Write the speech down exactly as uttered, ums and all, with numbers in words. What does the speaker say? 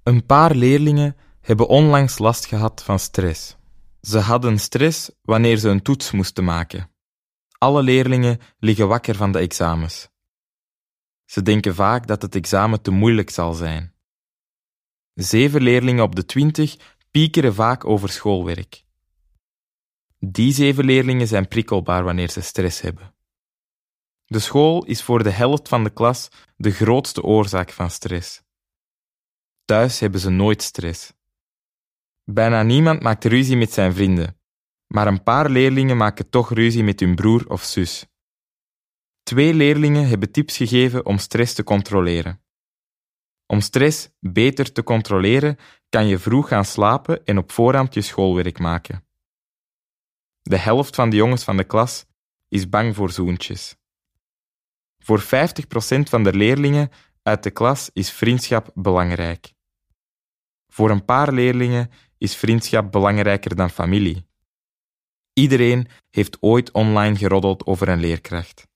Een paar leerlingen hebben onlangs last gehad van stress. Ze hadden stress wanneer ze een toets moesten maken. Alle leerlingen liggen wakker van de examens. Ze denken vaak dat het examen te moeilijk zal zijn. Zeven leerlingen op de twintig piekeren vaak over schoolwerk. Die zeven leerlingen zijn prikkelbaar wanneer ze stress hebben. De school is voor de helft van de klas de grootste oorzaak van stress. Thuis hebben ze nooit stress. Bijna niemand maakt ruzie met zijn vrienden, maar een paar leerlingen maken toch ruzie met hun broer of zus. Twee leerlingen hebben tips gegeven om stress te controleren. Om stress beter te controleren kan je vroeg gaan slapen en op voorhand je schoolwerk maken. De helft van de jongens van de klas is bang voor zoentjes. Voor vijftig procent van de leerlingen uit de klas is vriendschap belangrijk. Voor een paar leerlingen is vriendschap belangrijker dan familie. Iedereen heeft ooit online geroddeld over een leerkracht.